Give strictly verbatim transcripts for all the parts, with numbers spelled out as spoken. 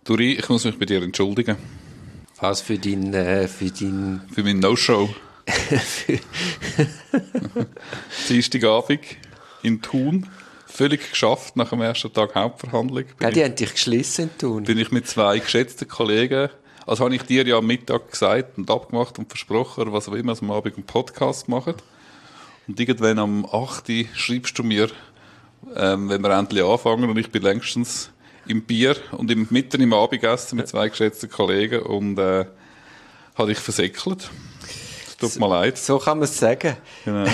Duri, ich muss mich bei dir entschuldigen. Was für dein... Äh, für dein... Für meinen No-Show. Dienstagabend in Thun. Völlig geschafft nach dem ersten Tag Hauptverhandlung. Ja, die haben dich geschlissen in Thun. Bin ich mit zwei geschätzten Kollegen, also habe ich dir ja am Mittag gesagt und abgemacht und versprochen, was auch immer, dass wir am Abend einen Podcast machen. Und irgendwann am acht Uhr schreibst du mir, ähm, wenn wir endlich anfangen, und ich bin längstens im Bier und im, mitten im Abendessen mit zwei geschätzten Kollegen und äh, habe ich versäckelt. Es tut mir leid. So kann man es sagen. Genau.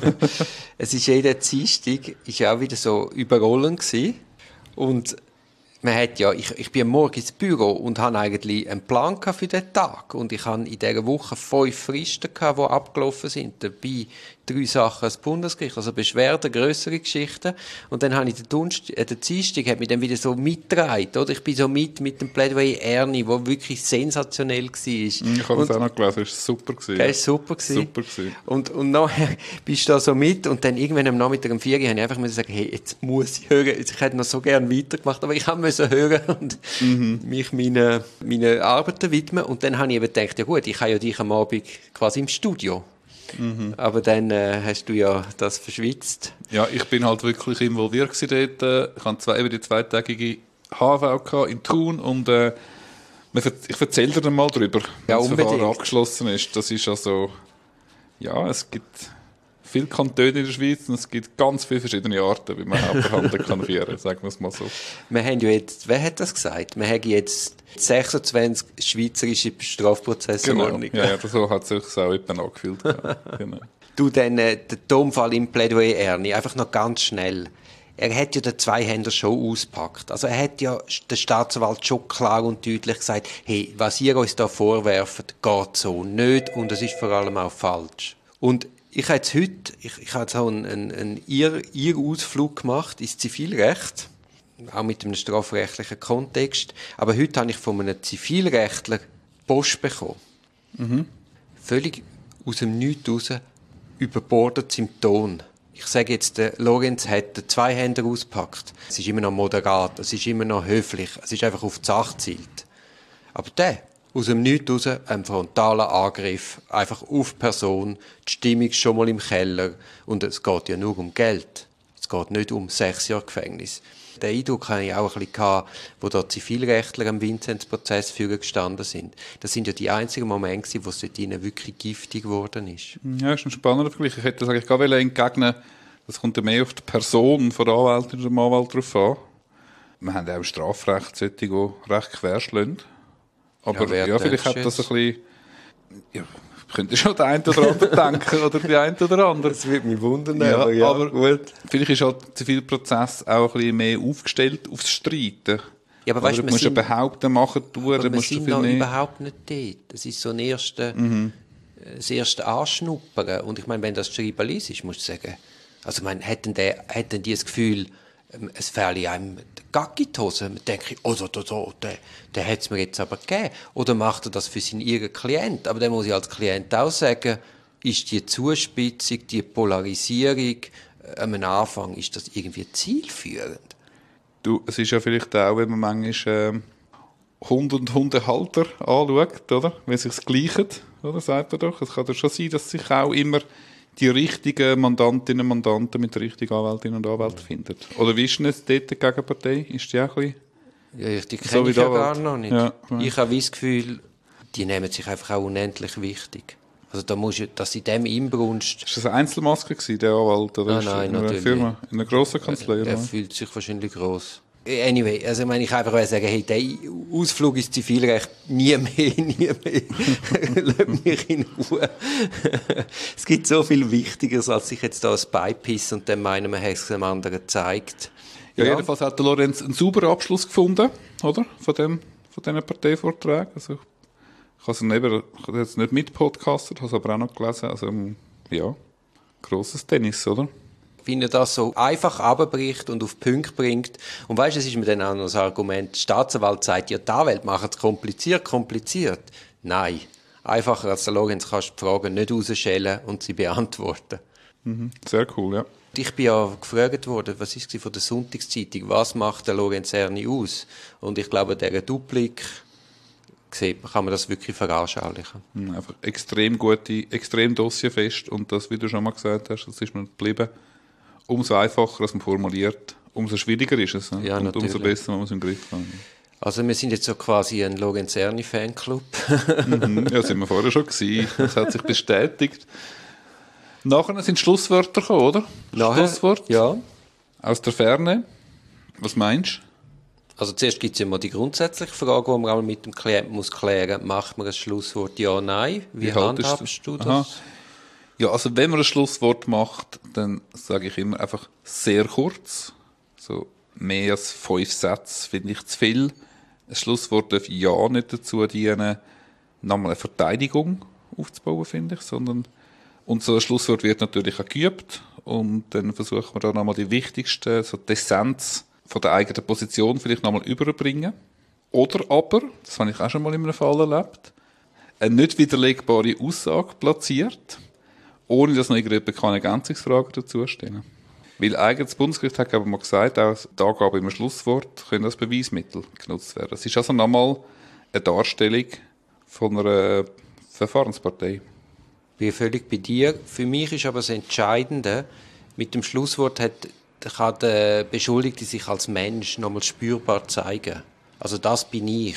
Es ist jeder Dienstag, ist ja auch wieder so überrollend gewesen. Und man hat ja, ich, ich bin am Morgen ins Büro und habe eigentlich einen Plan für den Tag. Und ich habe in dieser Woche fünf Fristen gehabt, die abgelaufen sind. Dabei drei Sachen als Bundesgericht, also Beschwerden, grössere Geschichten. Und dann habe ich den Dunst, äh, der Dienstag hat mich dann wieder so mitgetragen, oder? Ich bin so mit, mit dem Plädoyer Ernie, der wirklich sensationell war. Ich habe es auch noch gelesen, es war super. Das war super. Super gewesen. Und, und nachher bist du da so mit und dann irgendwann am Nachmittag um vier Uhr habe ich einfach sagen, hey, jetzt muss ich hören. Ich hätte noch so gerne weitergemacht, aber ich musste hören und mhm. mich meinen meine Arbeiten widmen. Und dann habe ich eben gedacht, ja gut, ich habe ja dich am Abend quasi im Studio. Mhm. Aber dann äh, hast du ja das verschwitzt. Ja, ich bin halt wirklich involviert gewesen dort. Ich hatte zwei, eben die zweitägige H V in Thun und äh, ich erzähle dir dann mal drüber, wenn ja, das Verfahren abgeschlossen ist. Das ist also, ja, es gibt viele Kantone in der Schweiz und es gibt ganz viele verschiedene Arten, wie man Hauptverhandlungen kann führen, sagen wir es mal so. Wir haben ja jetzt, wer hat das gesagt? Wir haben jetzt sechsundzwanzig schweizerische Strafprozessordnungen. Genau, ja, ja, so hat es sich auch etwa angefühlt. Genau. Du, dann äh, der Tonfall im Plädoyer Ernie, einfach noch ganz schnell. Er hat ja den Zweihänder schon ausgepackt. Also er hat ja der Staatsanwalt schon klar und deutlich gesagt, hey, was ihr uns da vorwerft, geht so nicht und es ist vor allem auch falsch. Und ich habe jetzt heute, ich, ich habe jetzt auch einen, einen, einen Irr-Ausflug gemacht ins Zivilrecht, auch mit einem strafrechtlichen Kontext. Aber heute habe ich von einem Zivilrechtler Post bekommen. Mhm. Völlig aus dem Nichts raus, überbordet im Ton. Ich sage jetzt, der Lorenz hat den Zweihänder ausgepackt. Es ist immer noch moderat, es ist immer noch höflich, es ist einfach auf die Sache gezielt. Aber der, aus dem Nichts raus, ein frontaler Angriff, einfach auf die Person, die Stimmung schon mal im Keller. Und es geht ja nur um Geld. Es geht nicht um sechs Jahre Gefängnis. Den Eindruck hatte ich auch ein bisschen, wo da Zivilrechtler am Vinzenz-Prozess führen gestanden sind. Das sind ja die einzigen Momente, wo es dort ihnen wirklich giftig geworden ist. Ja, das ist ein spannender Vergleich. Ich hätte das eigentlich gar entgegnen, das kommt ja mehr auf die Person von der Anwältin oder dem Anwalt drauf an. Wir haben ja auch Strafrecht, solche, die recht querschlagen. Aber ja, ja vielleicht hat das ein bisschen... Ja, könnte schon der eine oder andere denken oder die eine oder andere. Das würde mich wundern, ja, aber ja, aber gut. Vielleicht ist halt der Zivilprozess auch ein bisschen mehr aufgestellt aufs Streiten. Ja, aber weißt, du musst ja behaupten, machen, tun, aber dann wir musst sind du viel noch mehr... überhaupt nicht dort. Das ist so ein erster, mhm. das erste Anschnuppern. Und ich meine, wenn das Schreiben liest, ist, musst du sagen, also ich meine, hätten, der, hätten die das Gefühl, es fälle einem der Gacki in die Hose. Man denkt, oh, oh, oh, oh, der, der hat es mir jetzt aber gegeben. Oder macht er das für seinen eigenen Klient? Aber dann muss ich als Klient auch sagen, ist die Zuspitzung, die Polarisierung am Anfang, ist das irgendwie zielführend? Du, es ist ja vielleicht auch, wenn man manchmal äh, Hund und Hundehalter anschaut, oder? Wenn es sich gleichen, oder? Sagt er doch. Es kann ja schon sein, dass sich auch immer die richtigen Mandantinnen und Mandanten mit den richtigen Anwältinnen und Anwälten finden. Oder wie ist denn jetzt dort die Gegenpartei? Ist die auch ein bisschen... Ja, die kenne so ich ja gar noch nicht. Ja, ja. Ich habe das Gefühl, die nehmen sich einfach auch unendlich wichtig. Also da muss ich, dass in dem Inbrunst... Ist das eine Einzelmaske gewesen, der Anwalt? Oder ah, nein, in einer natürlich. Firma, in einer grossen Kanzlei? Er, er fühlt sich wahrscheinlich gross. Anyway, also ich meine, ich einfach sagen, hey, der Ausflug ins Zivilrecht nie mehr, nie mehr. Lass mich in Ruhe. Es gibt so viel Wichtigeres, als sich jetzt da ein Beipissen und dann meinen, man hat es dem anderen gezeigt. Ja, ja, jedenfalls hat der Lorenz einen sauberen Abschluss gefunden, oder? Von dem, von diesen Parteivorträgen. Also, ich habe es eben, ich habe jetzt nicht mitpodcastet, habe es aber auch noch gelesen. Also, ja, grosses Tennis, oder? Wenn er das so einfach runterbricht und auf den Punkt bringt. Und weißt du, es ist mir dann auch noch das Argument, der Staatsanwalt sagt, ja, die Anwälte machen es kompliziert, kompliziert. Nein. Einfacher als der Lorenz kannst du die Fragen nicht rausschälen und sie beantworten. Mhm. Sehr cool, ja. ich bin ja gefragt worden, was ist es von der Sonntagszeitung, was macht der Lorenz Erni aus? Und ich glaube, dieser Duplik sieht, kann man das wirklich veranschaulichen. Einfach extrem gute, extrem dossierfest und das, wie du schon mal gesagt hast, das ist mir geblieben. Umso einfacher, als man formuliert, umso schwieriger ist es. Ja, und natürlich. umso besser man es im Griff haben. Also wir sind jetzt so quasi ein Lorenz Erni Fanclub. mhm, ja, sind wir vorher schon gewesen. Das hat sich bestätigt. Nachher sind Schlusswörter gekommen, oder? Nachher, Schlusswort? Ja. Aus der Ferne. Was meinst du? Also zuerst gibt es immer die grundsätzliche Frage, die man auch mit dem Klienten muss klären muss. Macht man ein Schlusswort ja, nein? Wie, Wie handhabst du das? Aha. Ja, also wenn man ein Schlusswort macht, dann sage ich immer einfach sehr kurz. So mehr als fünf Sätze finde ich zu viel. Ein Schlusswort darf ja nicht dazu dienen, nochmal eine Verteidigung aufzubauen, finde ich, sondern und so ein Schlusswort wird natürlich auch geübt und dann versucht man da nochmal die wichtigsten, so die Essenz von der eigenen Position vielleicht nochmal überbringen. Oder aber, das habe ich auch schon mal in einem Fall erlebt, eine nicht widerlegbare Aussage platziert, ohne dass noch irgendjemand keine Ergänzungsfragen dazu stellen. Weil eigentlich das Bundesgericht hat aber mal gesagt, auch die Angabe im Schlusswort können als Beweismittel genutzt werden. Es ist also nochmal eine Darstellung von einer Verfahrenspartei. Ich bin völlig bei dir. Für mich ist aber das Entscheidende, mit dem Schlusswort hat, kann der Beschuldigte sich als Mensch nochmal spürbar zeigen. Also das bin ich.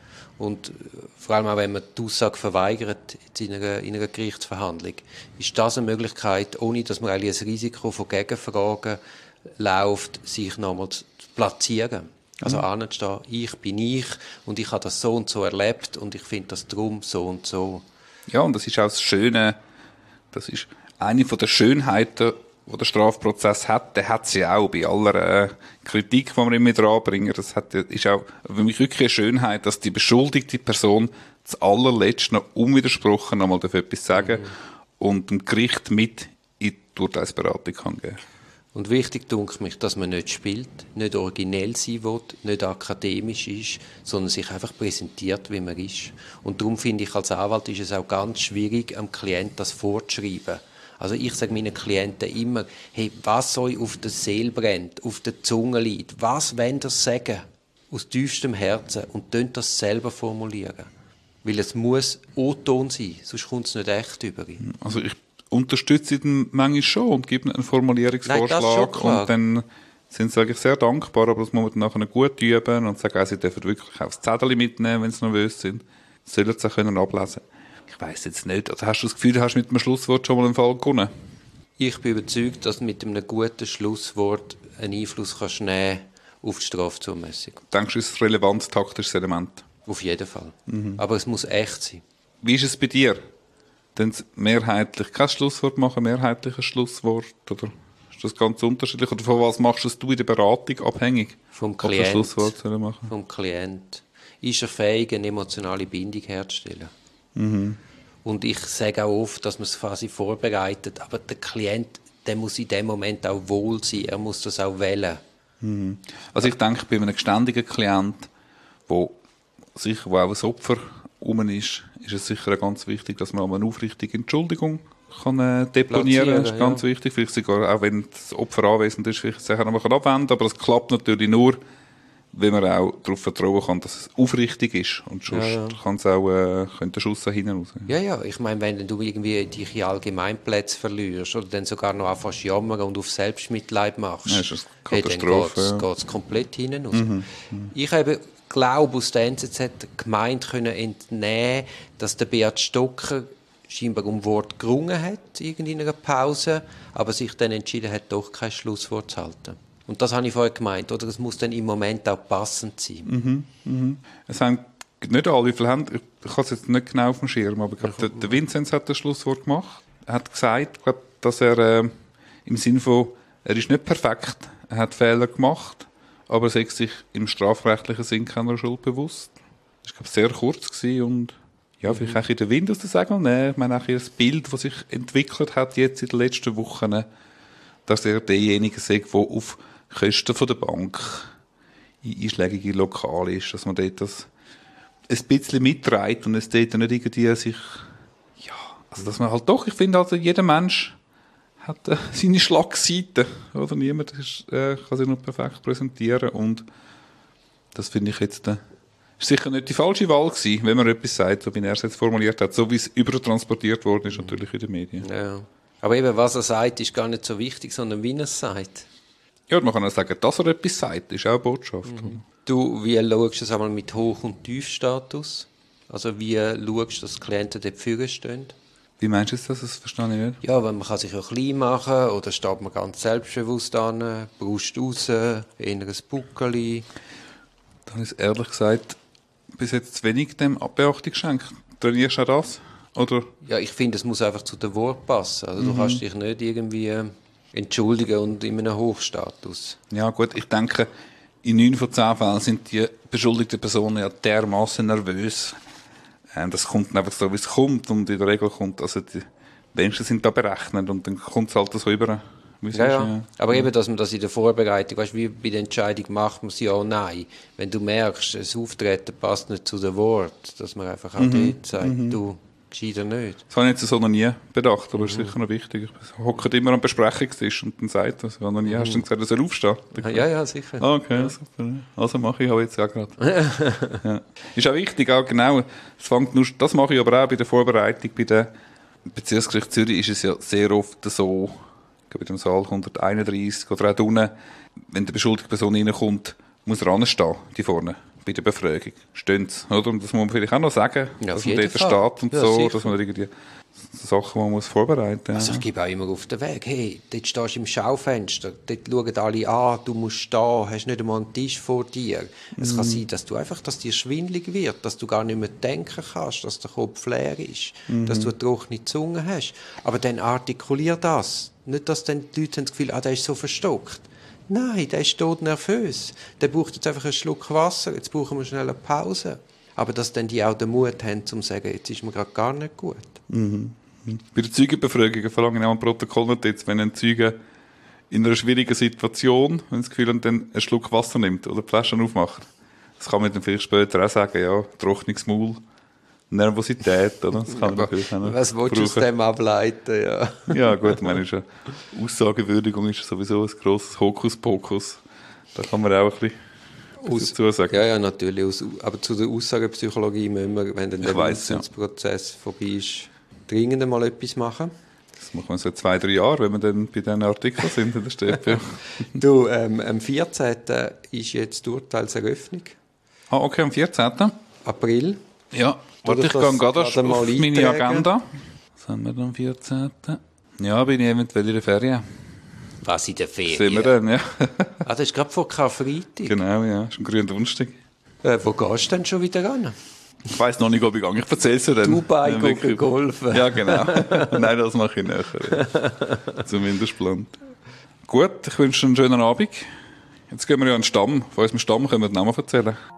Und vor allem auch, wenn man die Aussage verweigert in einer, in einer Gerichtsverhandlung, ist das eine Möglichkeit, ohne dass man eigentlich ein Risiko von Gegenfragen läuft, sich nochmal zu platzieren. Also mhm. anzustehen, ich bin ich und ich habe das so und so erlebt und ich finde das drum so und so. Ja, und das ist auch das Schöne, das ist eine von der Schönheiten, die der Strafprozess hat, der hat sie auch bei aller äh, Kritik, die wir immer wieder anbringen. Das hat, ist auch für mich wirklich eine Schönheit, dass die beschuldigte Person zu allerletzt noch unwidersprochen einmal etwas sagen mhm. und dem Gericht mit in die Urteilsberatung kann geben. Und wichtig denke mich, dass man nicht spielt, nicht originell sein will, nicht akademisch ist, sondern sich einfach präsentiert, wie man ist. Und darum finde ich, als Anwalt ist es auch ganz schwierig, am Klienten das vorzuschreiben. Also ich sage meinen Klienten immer, hey, was euch auf der Seele brennt, auf der Zunge liegt, was wollt ihr sagen? Aus tiefstem Herzen und könnt das selber formulieren. Weil es muss O-Ton sein, sonst kommt es nicht echt über. Also ich unterstütze ihn manchmal schon und gebe einen Formulierungsvorschlag. Nein, und dann sind sie eigentlich sehr dankbar, aber das muss man nachher gut üben und sagen, sie dürfen wirklich auch das Zettel mitnehmen, wenn sie nervös sind. Sie sollen es auch können ablesen. Ich weiss jetzt nicht, also hast du das Gefühl, du hast mit einem Schlusswort schon mal einen Fall gewonnen? Ich bin überzeugt, dass du mit einem guten Schlusswort einen Einfluss kannst nehmen auf die Strafzumessung. Denkst du, es ist ein relevantes taktisches Element? Auf jeden Fall. Mhm. Aber es muss echt sein. Wie ist es bei dir? Dann mehrheitlich kein Schlusswort machen, mehrheitlich ein Schlusswort? Oder ist das ganz unterschiedlich? Oder von was machst du in der Beratung abhängig? Vom Klient. Schlusswort machen? Vom Klient. Ist er fähig, eine emotionale Bindung herzustellen? Mhm. Und ich sage auch oft, dass man es quasi vorbereitet, aber der Klient, der muss in dem Moment auch wohl sein, er muss das auch wählen. Mhm. Also ich denke, bei einem geständigen Klient, wo sicher wo auch ein Opfer rum ist, ist es sicher ganz wichtig, dass man eine aufrichtige Entschuldigung kann äh, deponieren kann. Das ist ganz ja. wichtig. Vielleicht sogar, auch wenn das Opfer anwesend ist, vielleicht sich noch abwenden, aber es klappt natürlich nur, wenn man auch darauf vertrauen kann, dass es aufrichtig ist. Und sonst ja, ja. kann es auch, äh, könnte der Schuss hinten raus. Ja, ja. Ich meine, wenn du irgendwie dich in Allgemeinplätze verlierst oder dann sogar noch anfängst jammern und auf Selbstmitleid machst, ja, ist das Katastrophe, hey, dann geht es ja. komplett hinten raus. Mhm. Mhm. Ich habe glaube aus der N Z Z gemeint können entnehmen, dass der Beat Stocker scheinbar um Wort gerungen hat, irgendwie in einer Pause, aber sich dann entschieden hat, doch kein Schlusswort zu halten. Und das habe ich vorher gemeint, oder? Es muss dann im Moment auch passend sein. Mhm, mhm. Es haben nicht alle, wie viele haben, ich, ich habe es jetzt nicht genau auf dem Schirm, aber ich glaube, der, der Vinzenz hat das Schlusswort gemacht. Er hat gesagt, glaub, dass er äh, im Sinne von, er ist nicht perfekt, er hat Fehler gemacht, aber er ist sich im strafrechtlichen Sinn keiner Schuld bewusst. Das war, glaube ich, sehr kurz gewesen und ja, mhm. vielleicht auch in den Wind aus der Segel nehmen. Ich meine, auch das Bild, das sich entwickelt hat jetzt in den letzten Wochen, dass er derjenige ist, der auf Kosten von der Bank in einschlägige Lokale ist, dass man dort das ein bisschen mitträgt und es dort nicht irgendwie sich, ja, also dass man halt doch, ich finde also, jeder Mensch hat äh, seine Schlagseite. Oder? Niemand ist, äh, kann sich nur perfekt präsentieren. Und das finde ich jetzt, äh, ist sicher nicht die falsche Wahl gewesen, wenn man etwas sagt, so wie er es jetzt formuliert hat, so wie es übertransportiert worden ist, natürlich in den Medien. Ja. Aber eben, was er sagt, ist gar nicht so wichtig, sondern wie er es sagt. Ja, man kann auch sagen, dass er etwas sagt, ist auch eine Botschaft. Mhm. Du, wie schaust du das einmal mit Hoch- und Tiefstatus? Also wie schaust du, dass die Klienten dort vorne stehen? Wie meinst du das? Das verstehe ich nicht. Ja, wenn man kann sich ja klein machen oder steht man ganz selbstbewusst an, Brust raus, eher ein Buckeli. Da habe ich ehrlich gesagt bis jetzt zu wenig dem Beachtung geschenkt. Trainierst du auch das? Oder? Ja, ich finde, es muss einfach zu den Worten passen. Also, du mhm. kannst dich nicht irgendwie entschuldigen und in einem Hochstatus. Ja gut, ich denke, in neun von zehn Fällen sind die beschuldigten Personen ja dermaßen nervös. Das kommt einfach so, wie es kommt. Und in der Regel kommt, also die Menschen sind da berechnet und dann kommt es halt so über. Ja, ja. Aber eben, dass man das in der Vorbereitung, weißt, wie bei der Entscheidung macht man es ja oder nein. Wenn du merkst, das Auftreten passt nicht zu den Worten, dass man einfach auch mhm. dort sagt, mhm. du, gescheiter nicht. Das habe ich jetzt so noch nie bedacht, aber das ist mhm. sicher noch wichtig. Ich hocke immer am Besprechungstisch und dann sagt er, noch nie, mhm. hast du gesagt, er soll aufstehen? Ja, ja, sicher. Ah, okay, ja. Super. Also mache ich auch jetzt auch gerade. Ja. Ist auch wichtig, auch genau, das, fängt nur, das mache ich aber auch bei der Vorbereitung. Bei der Bezirksgericht Zürich ist es ja sehr oft so, bei dem Saal hunderteinunddreißig oder auch unten, wenn die beschuldigte Person reinkommt, muss er anstehen, die vorne, bei der Befragung. Stehen sie, oder? Und das muss man vielleicht auch noch sagen, ja, dass man dort steht und ja, so, sicher. Dass man irgendwie Sachen, die man muss vorbereiten muss. Also ich gebe auch immer auf den Weg, hey, dort stehst du im Schaufenster, dort schauen alle an, du musst stehen, hast nicht einmal einen Tisch vor dir. Mm. Es kann sein, dass du einfach, dass dir schwindelig wird, dass du gar nicht mehr denken kannst, dass der Kopf leer ist, mm. dass du eine trockene Zunge hast. Aber dann artikulier das. Nicht, dass dann die Leute das Gefühl haben, ah, der ist so verstockt. Nein, der ist tot nervös. Der braucht jetzt einfach einen Schluck Wasser, jetzt brauchen wir schnell eine Pause. Aber dass dann die auch den Mut haben, um zu sagen, jetzt ist mir gerade gar nicht gut. Mhm. Bei den Zeugenbefragungen verlange ich auch ein Protokollnotiz, wenn ein Zeuge in einer schwierigen Situation, wenn das Gefühl hat, dann einen Schluck Wasser nimmt oder die Flasche aufmacht. Das kann man dann vielleicht später auch sagen, ja, trockenes Maul, Nervosität, oder? Das kann man natürlich auch noch was willst du aus dem ableiten, ja? Ja, gut, ich meine, ist eine Aussagewürdigung ist sowieso ein grosses Hokuspokus. Da kann man auch ein bisschen Aus, dazu sagen. Ja, ja, natürlich. Aus, aber zu der Aussagepsychologie müssen wir, wenn dann der Prozess ja. vorbei ist, dringend einmal etwas machen. Das machen wir seit zwei, drei Jahren, wenn wir dann bei diesen Artikeln sind in der Städte. Du, ähm, am vierzehnten ist jetzt die Urteilseröffnung. Ah, okay, am vierzehnten April. Ja, warte, ich gehe gerade auf meine Agenda. Was haben wir dann am vierzehnten? Ja, bin ich eventuell in der Ferien. Was, in der Ferien? Sind wir dann, ja. Ah, das ist gerade vor Karfreitag. Genau, ja, das ist ein grüner Donnerstag. Äh, wo gehst du denn schon wieder ran? Ich weiss noch nicht, ob ich gehe. Ich erzähle es dir dann. Dubai ja, golfen. Ja, genau. Nein, das mache ich nachher. Ja. Zumindest plant. Gut, ich wünsche dir einen schönen Abend. Jetzt gehen wir ja an den Stamm. Von unserem Stamm können wir den Namen erzählen.